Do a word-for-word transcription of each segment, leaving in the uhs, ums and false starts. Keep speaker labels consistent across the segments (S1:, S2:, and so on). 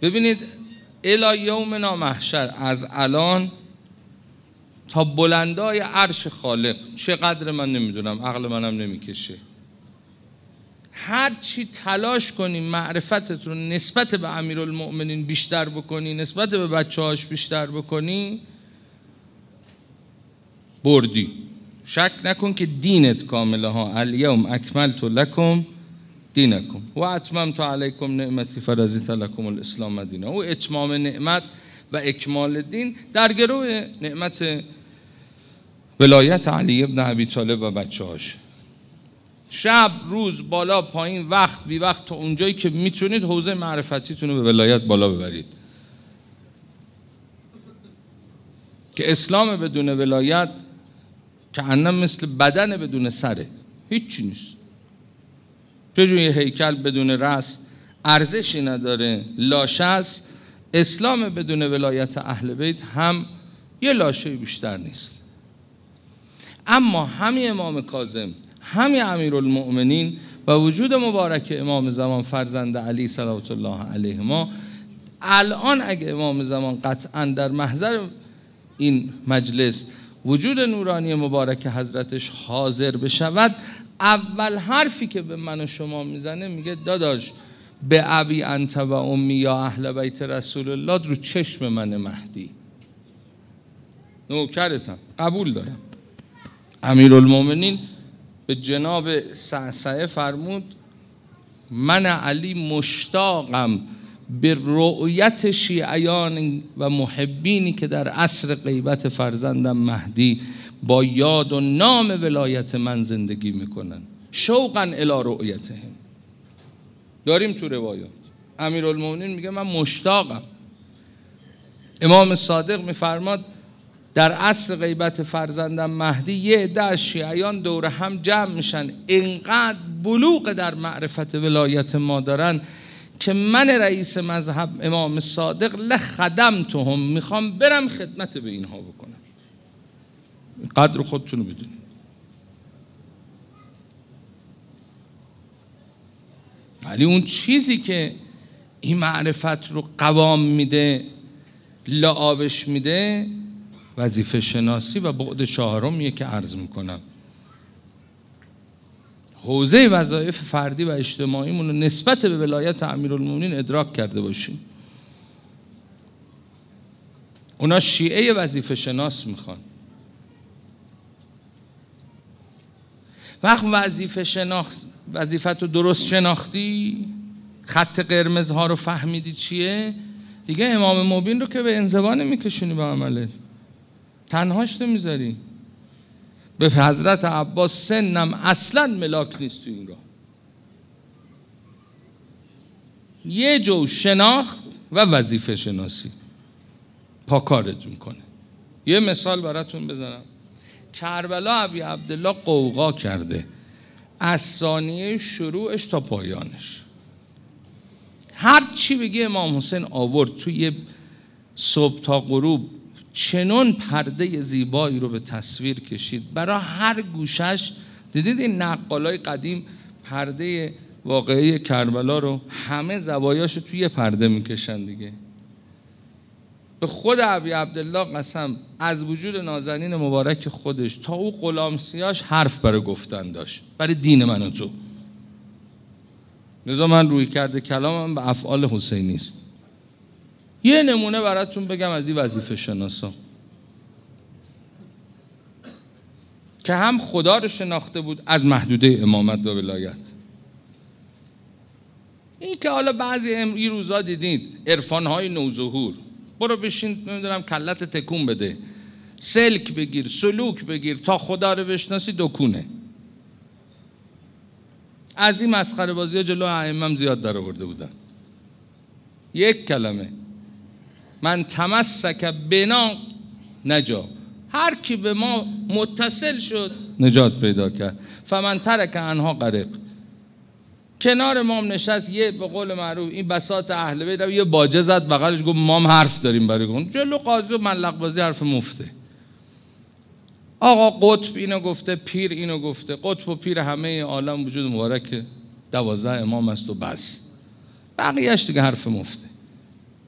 S1: ببینید الی یومنا محشر، از الان تا بلندای عرش خالق، چقدر من نمیدونم، عقل منم نمیکشه، هر چی تلاش کنی معرفتت رو نسبت به امیرالمؤمنین بیشتر بکنی، نسبت به بچه‌هاش بیشتر بکنی، بردی. شک نکن که دینت کامله ها. الیوم اکملت لکم دینکم و اتممت علیکم نعمتی فرضیت لکم الاسلام دینا. و اتمام نعمت و اکمال دین در گروه نعمت ولایت علی ابن ابی طالب و بچه‌هاش. شب روز بالا پایین وقت بی وقت تا اونجایی که میتونید حوزه معرفتیتون رو به ولایت بالا ببرید، که اسلام بدون ولایت که انم مثل بدن بدون سره، هیچی نیست. چجور یه هیکل بدون رأس ارزشی نداره، لاشه است، اسلام بدون ولایت اهل بیت هم یه لاشه بیشتر نیست. اما همین امام کاظم، همین امیرالمؤمنین و وجود مبارک امام زمان فرزند علی صلوات الله علیهما، الان اگه امام زمان قطعا در محضر این مجلس وجود نورانی مبارک حضرتش حاضر بشود، اول حرفی که به من و شما میزنه میگه داداش به ابی انت و امی یا اهل بیت رسول الله رو چشم من مهدی، نوکرتم، قبول دارم. امیرالمؤمنین به جناب سعسعه فرمود من علی مشتاقم به رؤیت شیعیان و محبینی که در عصر غیبت فرزندم مهدی با یاد و نام ولایت من زندگی میکنن، شوقا الی رؤیتهم. داریم تو روایات امیرالمؤمنین میگه من مشتاقم. امام صادق میفرماد در عصر غیبت فرزندم مهدی یه عده از شیعیان دور هم جمع میشن، اینقدر بلوغ در معرفت ولایت ما دارن که من رئیس مذهب امام صادق لخدمتهم، میخوام برم خدمت به اینها بکنم. قدر خودتونو بدونید. ولی اون چیزی که این معرفت رو قوام میده، لعابش میده، وظیفه شناسی و بعد چهارمیه که عرض میکنم. حوزه وظایف فردی و اجتماعیمون رو نسبت به ولایت امیرالمومنین ادراک کرده باشیم. اونا شیعه وظیفه شناس میخوان. وقت وظیفه شناخت، وظیفت رو درست شناختی، خط قرمزها رو فهمیدی چیه، دیگه امام مبین رو که به انزوا نمیکشونی به عمله، تنهاش نمیذاری. به حضرت عباس سنم اصلا ملاک نیست تو این راه. یه جو شناخت و وظیفه شناسی پاکارت میکنه. یه مثال براتون بزنم. کربلا ابی عبدالله قوقا کرده از ثانیه شروعش تا پایانش. هر چی بگی امام حسین آورد توی صبح تا غروب، چنون پرده زیبایی رو به تصویر کشید برای هر گوشش. دیدید این نقالای قدیم پرده واقعی کربلا رو همه زوایاش رو توی پرده میکشن دیگه. به خود ابی عبدالله قسم، از وجود نازنین مبارک خودش تا او غلام سیاش حرف برای گفتن داشت، برای دین من و تو. لذا من روی کرده کلامم به افعال حسینی است. یه نمونه براتون بگم از این وظیفه شناسا که هم خدا رو شناخته بود از محدوده امامت و ولایت. این که حالا بعضی این روزا دیدید عرفان‌های نوظهور، برو بشین نمیدونم کلت تکون بده، سلک بگیر، سلوک بگیر تا خدا رو بشناسی، دکونه. از این مسخره بازی ها جلو ائمه زیاد در آورده بودن. یک کلمه من تمسک بنا نجا، هر کی به ما متصل شد نجات پیدا کرد. فمن ترک عنها غرق. کنار ما نشست، یه به قول معروف این بساط اهل بیت یه باجه زد بغلش، گفت ما هم حرف داریم برای گون. جلو قاضی و ملق بازی حرف مفته. آقا قطب اینو گفته، پیر اینو گفته. قطب و پیر همه عالم وجود مبارک دوازده امام است و بس، بقیهش دیگه حرف مفته.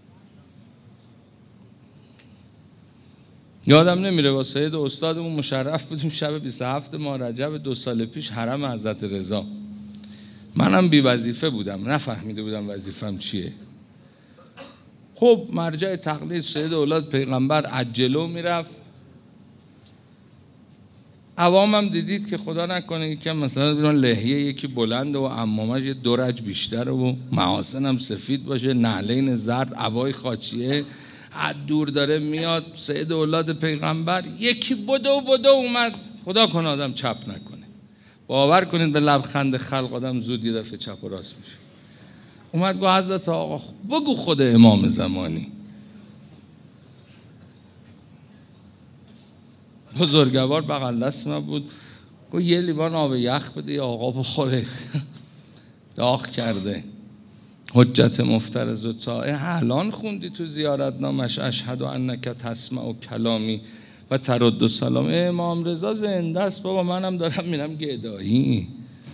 S1: یادم نمیره با سید استادمون مشرف بودیم شب بیست و هفتم ماه رجب دو سال پیش حرم حضرت رضا. منم بی وظیفه بودم، نفهمیده بودم وظیفم چیه. خب مرجع تقلید سید اولاد پیغمبر عجلو میرفت. عوامم دیدید که خدا نکنه یکم مثلا بیرون لحیه یکی بلنده و عمامش یه درج بیشتره و محاسن هم سفید باشه، نعلین زرد، عبای خاچیه، از دور داره میاد سید اولاد پیغمبر، یکی بدو بدو اومد. خدا کنه آدم چپ نکنه. باور کنید به لبخند خلق آدم زود یه دفعه چپ و راست میشه. اومد گفت حضرت آقا بگو خود امام زمانی. بزرگوار بغل دست من بود، گفت یه لیوان آب یخ بده یا آقا بخوره. داغ کرده. حجت مفترض و طاعه الان خوندی تو زیارتنامش اشهد انک تسمع کلامی و ترد سلام. امام رضا زنده است بابا، منم دارم میرم گدایی.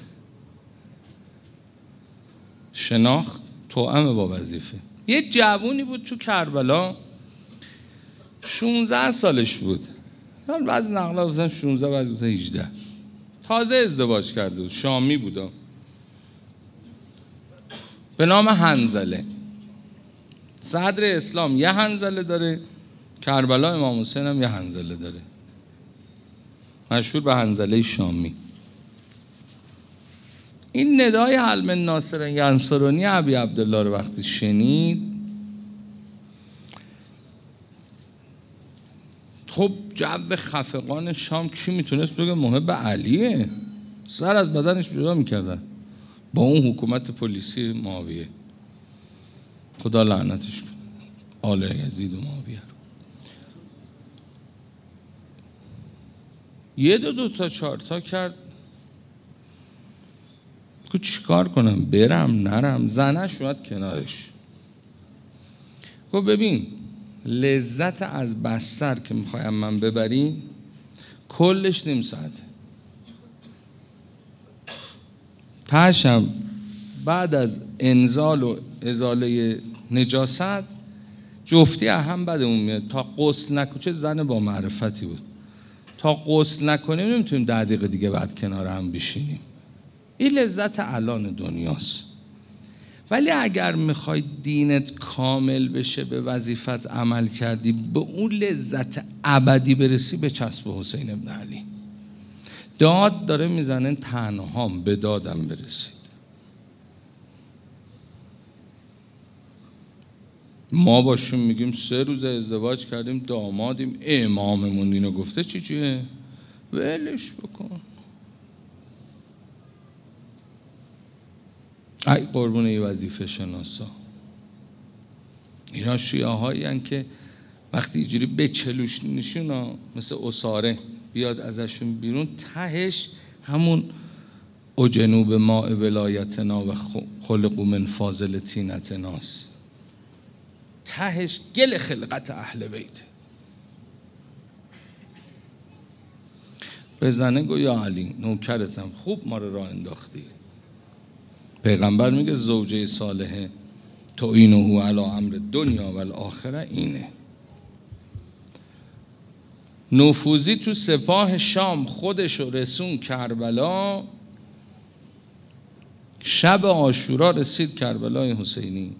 S1: شناخت توأم با وظیفه. یه جوونی بود تو کربلا شانزده سالش بود، بعضی نقلا گفتن شانزده بعضی گفتن هجده، تازه ازدواج کرده بود، شامی بود به نام حنظله. صدر اسلام یه حنظله داره، کربلا امام حسین هم یه حنظله داره، مشهور به حنظله شامی. این ندای حلم ناصر ینصرونی ابی عبدالله رو وقتی شنید، خب جو خفقان شام کی میتونست بگه محب علیه؟ سر از بدنش جدا میکردن با اون حکومت پلیسی معاویه، خدا لعنتش کنه، آل یزید و معاویه رو. یه دو دو تا چهار تا کرد، که چیکار کنم برم نرم. زنش اومد کنارش گفت ببین لذت از بستر که میخوایم من ببری کلش نیم ساعته، تاشم بعد از انزال و ازاله نجاست جفتی هم بدمون میاد تا غسل نکنه. چه زن با معرفتی بود. تا غسل نکنیم نمیتونیم ده دقیقه دیگه بعد کنار هم بشینیم. این لذت الان دنیاست. ولی اگر میخوای دینت کامل بشه، به وظیفت عمل کردی، به اون لذت ابدی برسی، به چسب حسین ابن علی. داد داره میزنن تنهام به دادم برسید. ما باشیم میگیم سه روز ازدواج کردیم دامادیم، اماممون اینو گفته، چی چیه؟ ولش بکن. ای قربون ای وظیفه شناسا. اینا شیعه هایی هن که وقتی اینجوری بچلوش نشون مثل اساره بیاد ازشون بیرون، تهش همون او جنوب ماء ولایتنا و خلقو من فاضل طینتناست، تهش گل خلقت اهل بیت. بزنه گو یا علی نوکرتم، خوب ما رو راه انداختی. پیغمبر میگه زوجه صالحه تعینه علی امر دنیا و الاخره اینه. نفوذی تو سپاه شام خودش رو رسون کربلا. شب عاشورا رسید کربلای حسینی.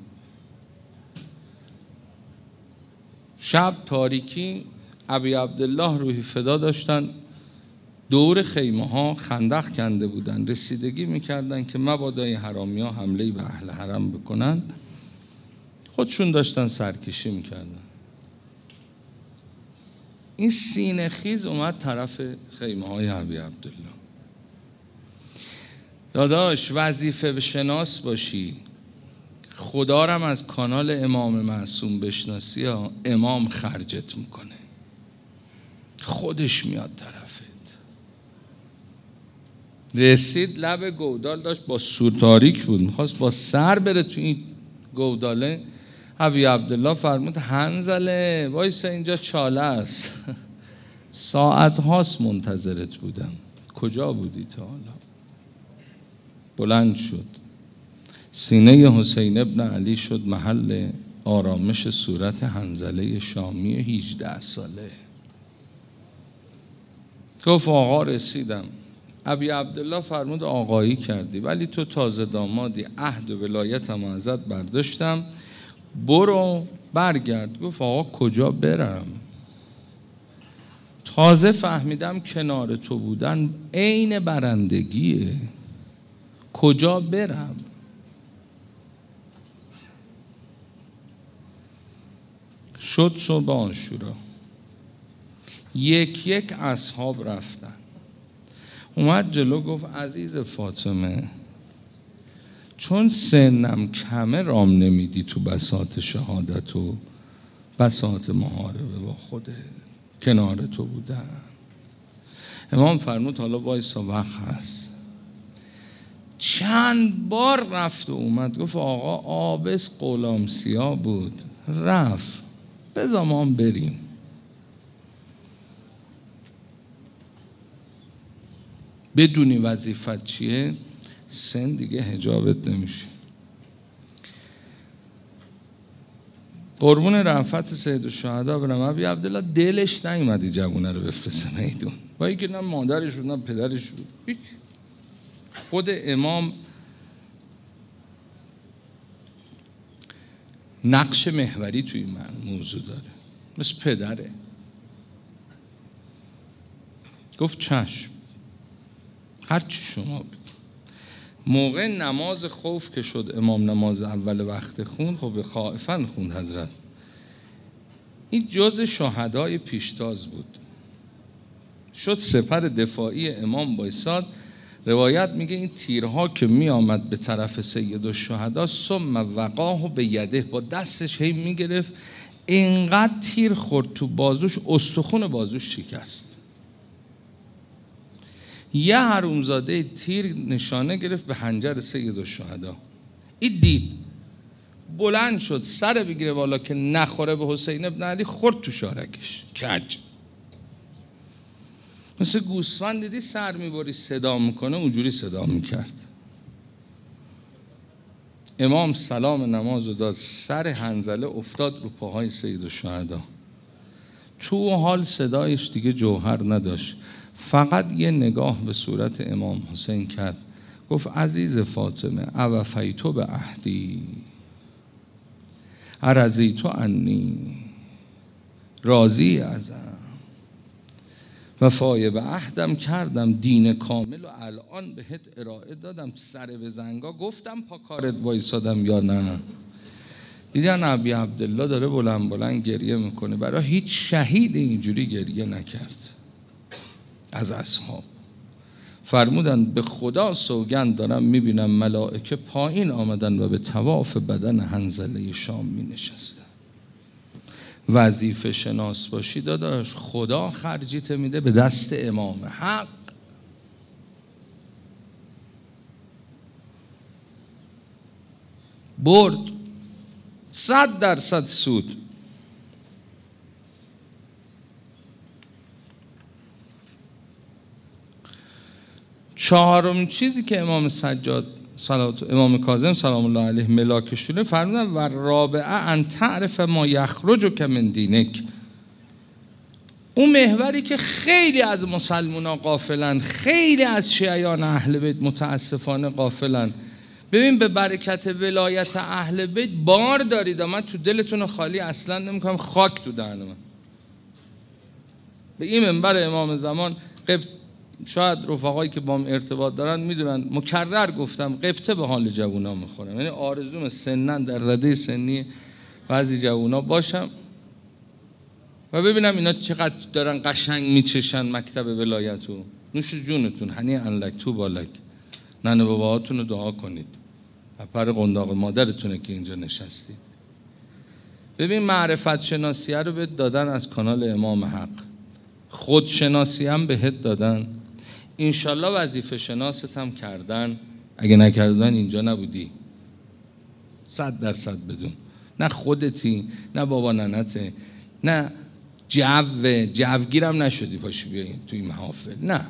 S1: شب تاریکی ابی عبدالله روحی فدا داشتن دور خیمه ها خندق کنده بودن، رسیدگی میکردن که مبادای حرامی ها حمله به اهل حرم بکنن. خودشون داشتن سرکشی میکردن. این سینه خیز اومد طرف خیمه های ابی عبدالله. داداش وظیفه به شناس باشی، خدا رم از کانال امام معصوم بشناسی ها، امام خرجت میکنه، خودش میاد طرفت. رسید لب گودال، داشت با سور تاریک بود، میخواست با سر بره تو این گوداله. ابی عبدالله فرمود حنظله وایسا اینجا چاله است. ساعت هاست منتظرت بودم، کجا بودی تا حالا؟ بلند شد، سینه حسین ابن علی شد محل آرامش صورت حنظله شامی هجده ساله. گفت آقا رسیدم. ابی عبدالله فرمود آقایی کردی ولی تو تازه دامادی، عهد و ولایتم ازت برداشتم، برو برگرد. گفت آقا کجا برم؟ تازه فهمیدم کنار تو بودن عین برندگیه، کجا برم؟ شد صبح عاشورا، یک یک اصحاب رفتن. اومد جلو گفت عزیز فاطمه، چون سنم کمه رام نمیدی تو بساط شهادت و بساط محاربه با خوده، کنار تو بودن. امام فرمود حالا وایسا وقت هست. چند بار رفت و اومد. گفت آقا آبس غلام سیاه بود، رفت، بذار ما هم بریم. بدونی وظیفت چیه؟ سن دیگه حجابت نمیشه. قربون رفعت سید الشهدا برم. ابی عبدالله دلش نیومدی جوونه رو بفرسته میدون، با اینکه نه مادرش بود نه پدرش بود، هیچ. خود امام نقش محوری توی من موضوع داره، مثل پدره. گفت چشم، هرچی شما بگید. موقع نماز خوف که شد، امام نماز اول وقت خوند، خب خائفاً خوند حضرت. این جز شهدای پیشتاز بود. شد سپر دفاعی امام بایساد. روایت میگه این تیرها که می آمد به طرف سید الشهدا، ثم وقاه به یده، با دستش هی میگرفت، اینقدر تیر خورد تو بازوش، استخون بازوش شکست. یه حرومزاده تیر نشانه گرفت به حنجر سید الشهدا. این دید، بلند شد سر بگیره بالا که نخوره به حسین ابن علی، خورد تو شارکش کج. مثل گوسفند دیدی سر میبری صدا میکنه، اونجوری صدا میکرد. امام سلام نمازو داد، سر حنظله افتاد رو پاهای سید الشهدا. تو حال صدایش دیگه جوهر نداشت، فقط یه نگاه به صورت امام حسین کرد. گفت عزیز فاطمه، اوفیتو به عهدی، ارضیتو عنی، راضی ازم، وفای به عهدم کردم، دین کامل و الان بهت ارائه دادم، سر به زنگا گفتم پا کارت وایسادم یا نه؟ دیدن ابی عبدالله داره بلند بلند گریه میکنه. برای هیچ شهید اینجوری گریه نکرد از اصحاب. فرمودن به خدا سوگند دارم میبینم ملائکه پایین آمدن و به طواف بدن حنظله شام می نشستن. وظیفه شناس باشی داداش، خدا خرجیت میده به دست امام حق. برد صد درصد سود. چهارم چیزی که امام سجاد صلوات امام کاظم سلام الله علیه ملاکشونه فرمودن و رابعه ان تعرف ما یخرجک من دینک. اون محوری که خیلی از مسلمانان غافلن، خیلی از شیعیان اهل بیت متاسفانه غافلن. ببین به برکت ولایت اهل بیت بار دارید. من تو دلتون خالی اصلا نمیکنم، خاک تو دهن من. به این منبر امام زمان قبط، شاید رفقایی که با هم ارتباط دارن میدونن، مکرر گفتم قبطه به حال جوونا میخورم. یعنی آرزوم سنن در رده سنی بعضی جوونا باشم و ببینم اینا چقدر دارن قشنگ میچشن مکتب ولایتو. نوش جونتون، هنی انلک تو بالک. ننه باباهاتون رو دعا کنید، پر قنداق مادرتونه که اینجا نشستید. ببین معرفت شناسیه رو بهت دادن از کانال امام حق، خودشناسی هم بهت دادن، انشالله وظیفه شناست هم کردن. اگه نکردن اینجا نبودی، صد درصد بدون. نه خودتی، نه بابا ننته، نه جو جوگیرم نشدی پاشی بیایی توی محافل. نه،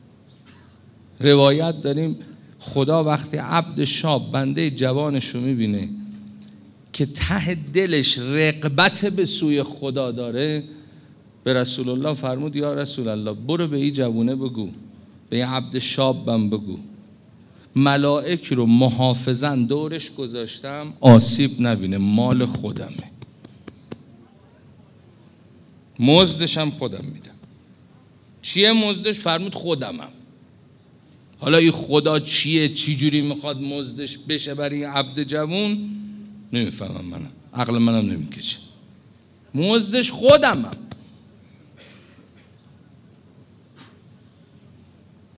S1: روایت داریم خدا وقتی عبد شاب بنده جوانشو میبینه که ته دلش رغبت به سوی خدا داره، به رسول الله فرمود یا رسول الله برو به این جوونه بگو، به این عبد شابم بگو ملائک رو محافظن دورش گذاشتم آسیب نبینه، مال خودمه، مزدش هم خودم میدم. چیه مزدش؟ فرمود خودمم. حالا این خدا چیه، چی جوری میخواد مزدش بشه برای این عبد جوون؟ نمیفهمم، منم عقل منم نمیکشه. مزدش خودمم.